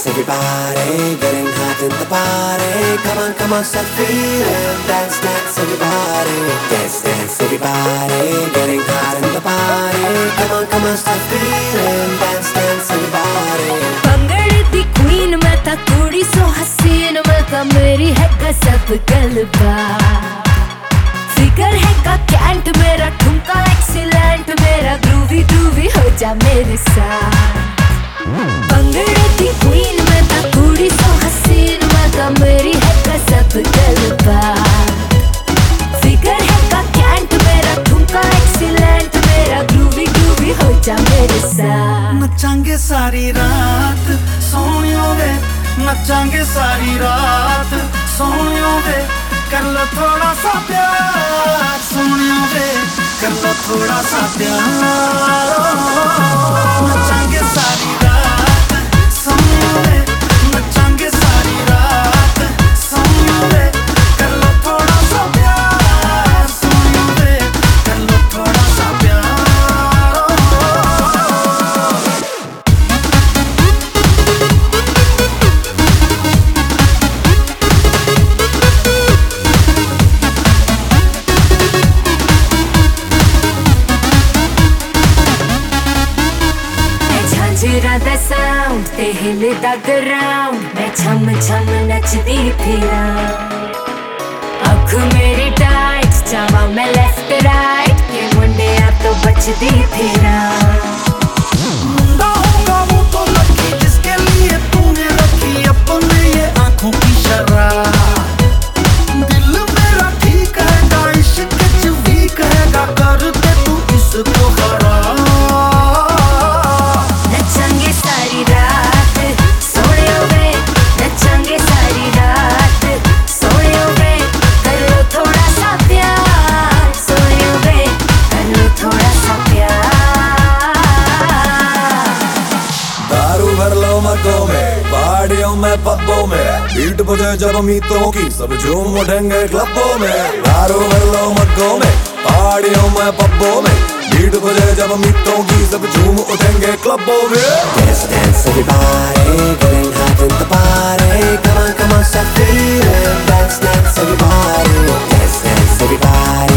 everybody, getting hot in the party. Come on, start feeling. Dance, dance, everybody. Dance, dance, everybody, getting hot in the party. Come on, start feeling. Dance, dance, everybody. भंगड़े the queen मैं था कुड़ी सो हसीन मैं था मेरी है गजब गलबा फिगर है का कैंट मेरा ठुमका एक्सीलेंट मेरा ग्रूवी ग्रूवी हो जा मेरे साथ भंगड़े दी queen मैं था कुड़ी सो हसीन मैं था मेरी है गजब गलबा फिगर है का कैंट मेरा ठुमका एक्सीलेंट मेरा ग्रूवी ग्रूवी हो जा मेरे साथ नचांगे सारी रात सोनियो वे नचांगे सारी रात सोनियो वे कर लो थोड़ा सा प्यार सोनियो वे कर लो थोड़ा सा प्यार नचांगे सारी रात सोनियो वे नचांगे सारी रात सोनियो वे कर लो थोड़ा सा प्यार सोनियो वे कर लो थोड़ा सा प्यार झांझरा दा साउंड ते हिलदा ग्राउंड मैं छम छम नचदी फिरां अख मेरी टाइट जावा मैं लेफ्ट राइट के मुंडिया तो बचदी फिरां मुंडा होगा वो तो लकी जिसके लिए तूने रखी अपने ये आंखों की शराब दिल मेरा ठीक है इश्क च वीक है कर दे तू इसको खराब नचांगे सारी रात सोनियो वे नचांगे सारी रात सोनियो वे कर लो थोड़ा सा प्यार सोनियो वे कर लो थोड़ा सा प्यार दारू भर लो मग्गों में पहाड़ियों में पब्बों में बीट बजे जब मीतों की सब झूम उठेंगे क्लबों में दारू भर लो मग्गों में पहाड़ियों में पब्बों में बीट बजे जब मीतों की सब झूम उठेंगे क्लबों में Dance, dance, everybody, getting hot in the party. Come on, start feeling. Dance, dance, everybody. Dance, dance, everybody.